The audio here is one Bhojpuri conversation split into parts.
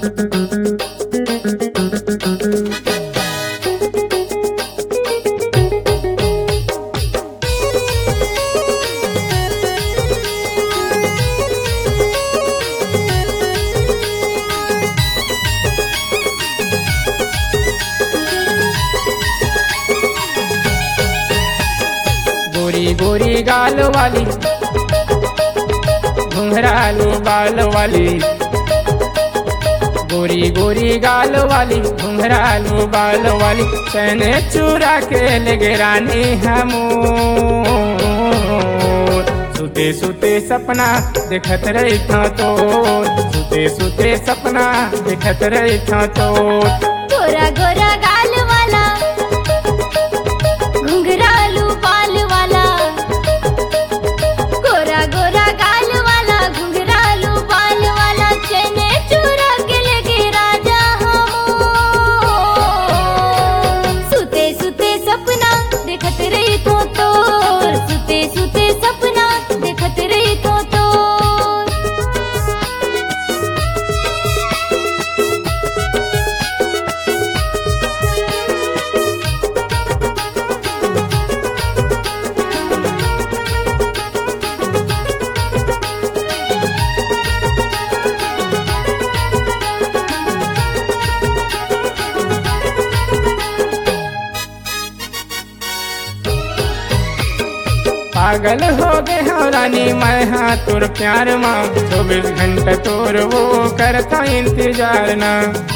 गोरी गोरी गाल वाली घुंघरालू बाल वाली, गोरी गोरी गाल वाली घुंघरालू बाल वाली, चैन चुरा के ले रानी हमोर। सुते सुते सपना देखत रही था तोर, सुते सुते सपना देखत रही था तोर। गोरा गोरा गाल वाला घुंघरालू बाल वाला, गोरा गोरा गाल वाला घुंघरालू बाल वाला, चैने चुरा के लेके राजा हमोर। सुते सुते सपना देखत रही तो तोर, सुते सुते सपना देखत रही तो तोर। पागल हो गए हो रानी मैं हाँ तोर प्यार माँ, 24 घंटा तोर वो करता इंतजार ना।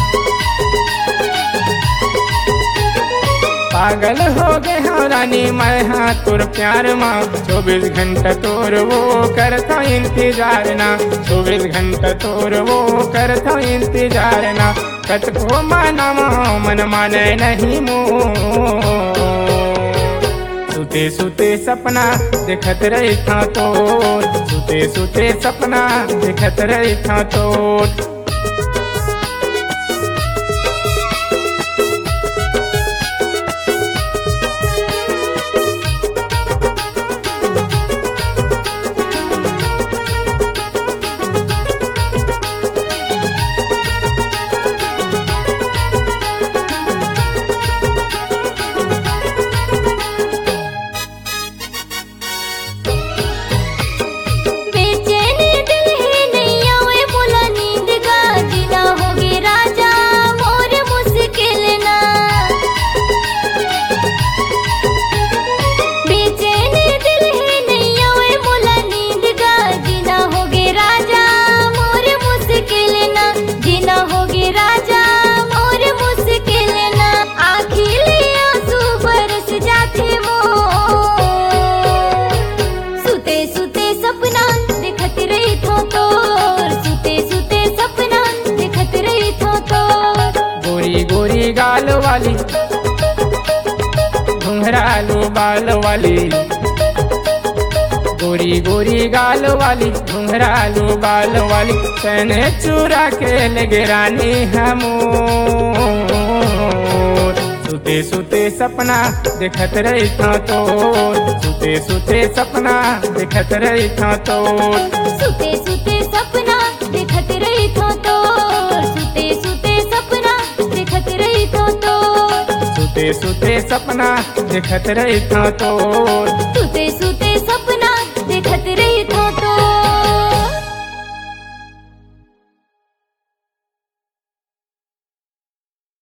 पागल हो गए हो रानी मैं हाँ तोर प्यार माँ, 24 घंटा तोर वो करता इंतजार ना, 24 घंटा तोर वो करता इंतजार ना। कत को माना मन माने नहीं मोह, सुते सुते सपना देखत रही था तोर, सुते सुते सपना देखत रही था तोर। गोरी गाल वाली घुंघरालू बाल वाली, गोरी गोरी गाल वाली घुंघरालू बाल वाली, चैन चुरा के ले रानी हमोर। सुते सुते सपना देखत रही था तोर, सुते सुते सपना देखत रही था तोर। सुते सुते सपना देखत रही तो तोर, सुते सुते सपना देखत रही तो तोर। सुते सुते सपना देखत रही था तोर।